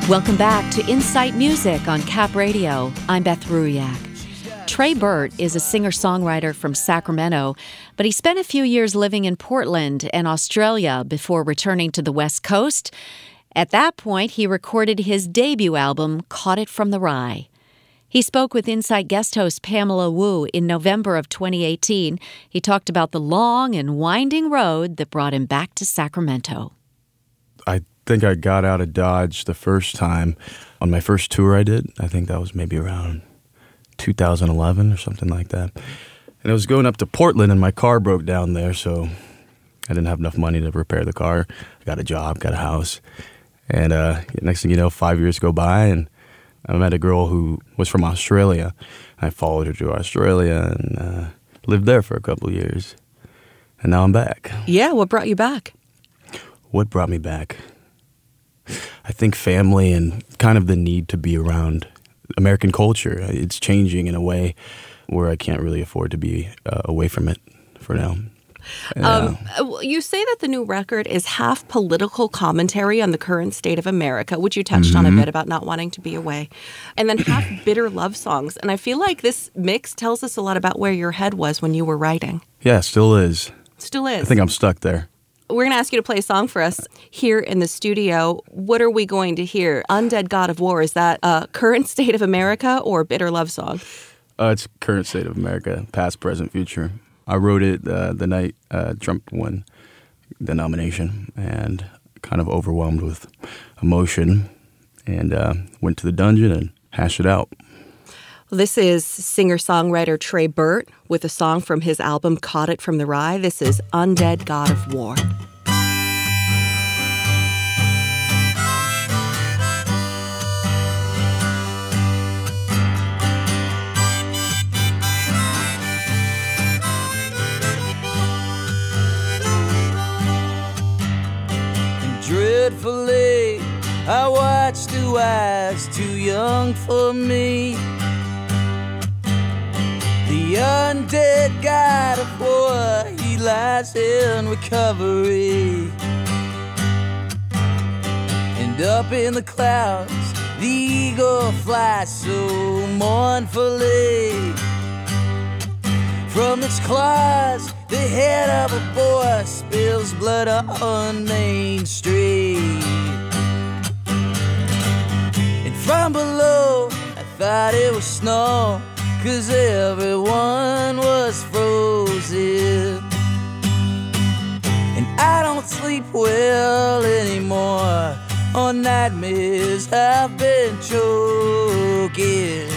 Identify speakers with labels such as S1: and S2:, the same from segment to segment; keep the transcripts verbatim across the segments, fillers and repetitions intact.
S1: Welcome back to Insight Music on Cap Radio. I'm Beth Ruyak. Trey Burt is a singer-songwriter from Sacramento, but he spent a few years living in Portland and Australia before returning to the West Coast. At that point, he recorded his debut album, Caught It From the Rye. He spoke with Insight guest host Pamela Wu in November of twenty eighteen. He talked about the long and winding road that brought him back to Sacramento.
S2: I think I got out of Dodge the first time on my first tour I did. I think that was maybe around two thousand eleven or something like that. And I was going up to Portland and my car broke down there, so I didn't have enough money to repair the car. I got a job, got a house. And uh, next thing you know, five years go by and I met a girl who was from Australia. I followed her to Australia and uh, lived there for a couple of years. And now I'm back.
S3: Yeah, what brought you back?
S2: What brought me back? I think family and kind of the need to be around American culture. It's changing in a way where I can't really afford to be uh, away from it for now.
S3: Um, you say that the new record is half political commentary on the current state of America, which you touched mm-hmm. on a bit about not wanting to be away, and then half bitter love songs. And I feel like this mix tells us a lot about where your head was when you were writing.
S2: Yeah, still is.
S3: Still is.
S2: I think I'm stuck there.
S3: We're going to ask you to play a song for us here in the studio. What are we going to hear? Undead God of War, is that a current state of America or a bitter love song?
S2: Uh, it's current state of America, past, present, future. I wrote it uh, the night uh, Trump won the nomination and kind of overwhelmed with emotion and uh, went to the dungeon and hashed it out.
S3: Well, this is singer-songwriter Trey Burt with a song from his album Caught It From the Rye. This is Undead God of War.
S4: Dreadfully, I watched two eyes too young for me. The undead God of war, he lies in recovery. And up in the clouds, the eagle flies so mournfully. From its claws, the head of a boy spills blood on Main Street. And from below, I thought it was snow, 'cause everyone was frozen. And I don't sleep well anymore. On nightmares I've been choking.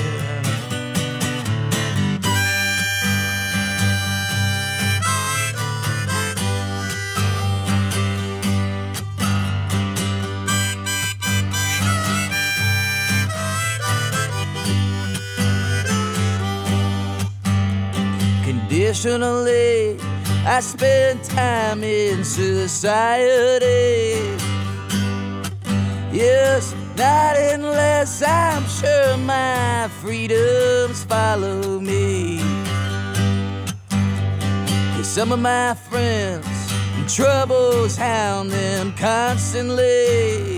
S4: Traditionally, I spend time in society. Yes, not unless I'm sure my freedoms follow me. 'Cause some of my friends, troubles hound them constantly.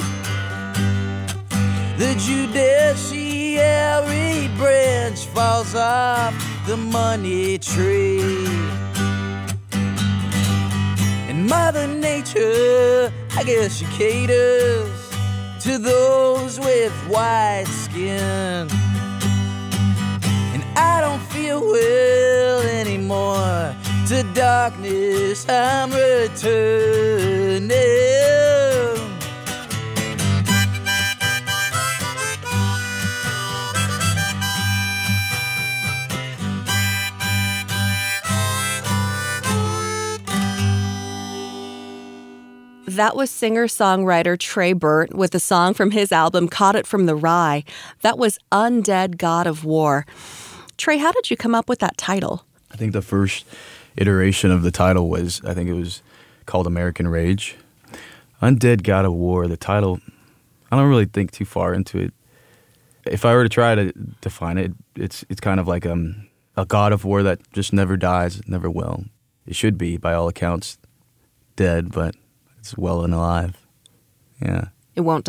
S4: The judiciary branch falls off the money tree. And Mother Nature, I guess she caters to those with white skin. And I don't feel well anymore. To darkness I'm returning.
S3: That was singer-songwriter Trey Burt with a song from his album Caught It From the Rye. That was Undead God of War. Trey, how did you come up with that title?
S2: I think the first iteration of the title was, I think it was called American Rage. Undead God of War, the title, I don't really think too far into it. If I were to try to define it, it's it's kind of like um, a god of war that just never dies, never will. It should be, by all accounts, dead, but it's well and alive. Yeah.
S3: It won't die.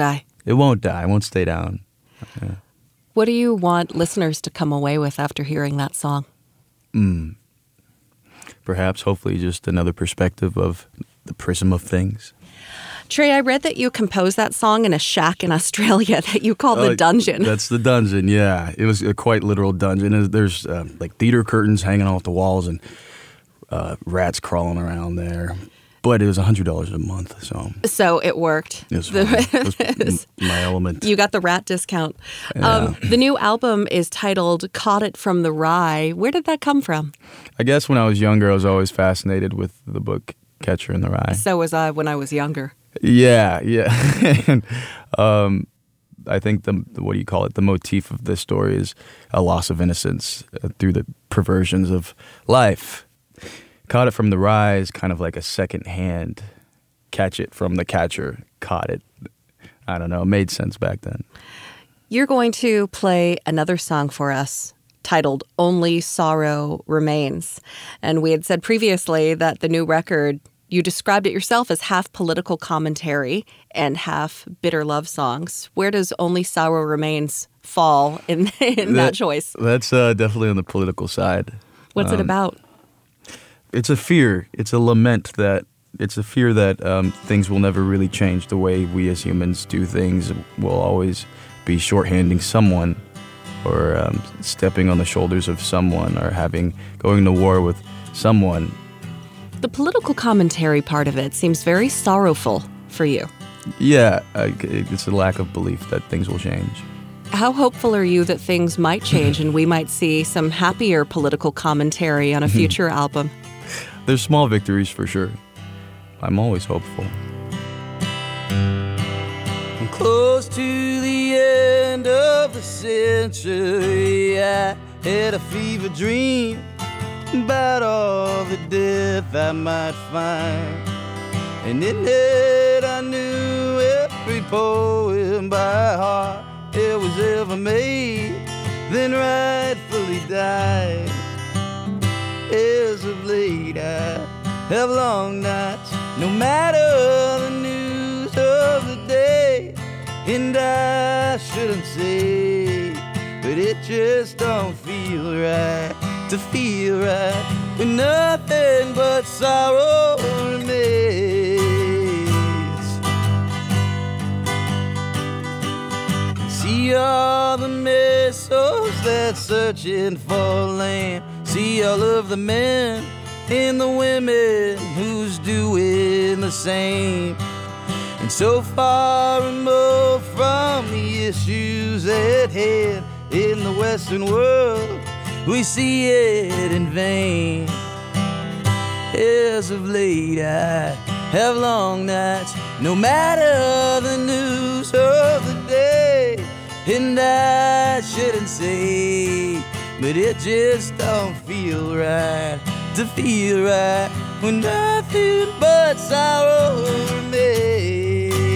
S2: It won't die. It won't stay down. Yeah.
S3: What do you want listeners to come away with after hearing that song?
S2: Mm. Perhaps, hopefully, just another perspective of the prism of things.
S3: Trey, I read that you composed that song in a shack in Australia that you call the
S2: uh,
S3: dungeon.
S2: That's the dungeon, yeah. It was a quite literal dungeon. There's uh, like theater curtains hanging off the walls and uh, rats crawling around there. But it was one hundred dollars a month, so...
S3: So it worked.
S2: It was, it was my element.
S3: You got the rat discount.
S2: Yeah.
S3: Um, the new album is titled Caught It From the Rye. Where did that come from?
S2: I guess when I was younger, I was always fascinated with the book Catcher in the Rye.
S3: So was I when I was younger.
S2: Yeah, yeah. and, um, I think the, the, what do you call it, the motif of this story is a loss of innocence uh, through the perversions of life. Caught It From the Rye is kind of like a second hand catch it from the catcher, caught it. I don't know, it made sense back then.
S3: You're going to play another song for us titled Only Sorrow Remains. And we had said previously that the new record, you described it yourself as half political commentary and half bitter love songs. Where does Only Sorrow Remains fall in, in that, that choice?
S2: That's uh, definitely on the political side.
S3: What's um, it about?
S2: It's a fear. It's a lament that it's a fear that um, things will never really change. The way we as humans do things will always be shorthanding someone, or um, stepping on the shoulders of someone, or having going to war with someone.
S3: The political commentary part of it seems very sorrowful for you.
S2: Yeah, uh, it's a lack of belief that things will change.
S3: How hopeful are you that things might change and we might see some happier political commentary on a future album?
S2: There's small victories for sure. I'm always hopeful.
S4: I'm close to the end of the century. I had a fever dream about all the death I might find. And in it I knew every poem by heart it was ever made, then rightfully died. As of late I have long nights, no matter the news of the day. And I shouldn't say, but it just don't feel right to feel right when nothing but sorrow remains. See all the missiles that's searching for land. See all of the men and the women who's doing the same. And so far removed from the issues at hand in the Western world, we see it in vain. As of late I have long nights, no matter the news of the day. And I shouldn't say, but it just don't feel right to feel right when nothing but sorrow remains.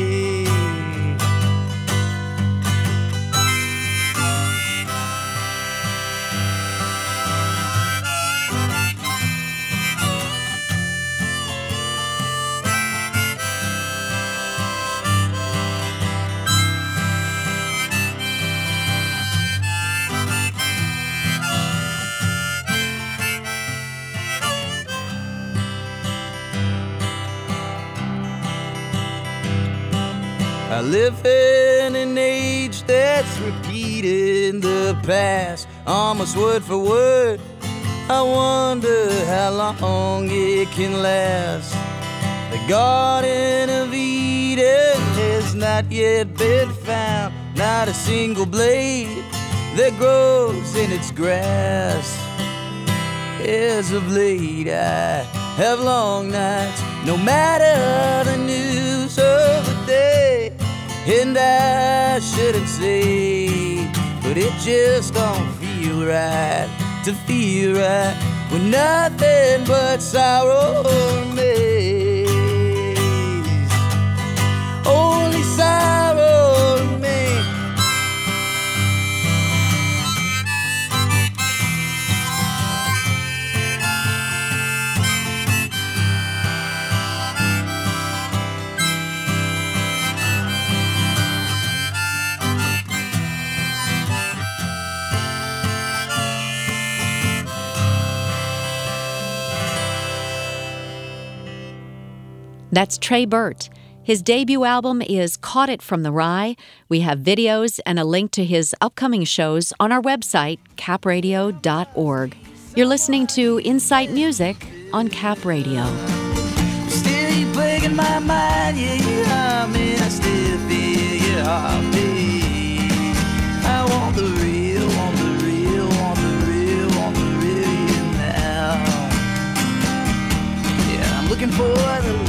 S4: I live in an age that's repeating the past, almost word for word. I wonder how long it can last. The Garden of Eden has not yet been found, not a single blade that grows in its grass. As of late I have long nights, no matter the news of the day. And I shouldn't say, but it just don't feel right to feel right when nothing but sorrow remains. Only sorrow remains.
S1: That's Trey Burt. His debut album is Caught It From the Rye. We have videos and a link to his upcoming shows on our website, cap radio dot org. You're listening to Insight Music on Cap Radio.
S4: Still you plaguing my mind, yeah, you are me, I still feel your heartbeat. I want the real, want the real, want the real, want the real you now. Yeah, I'm looking for the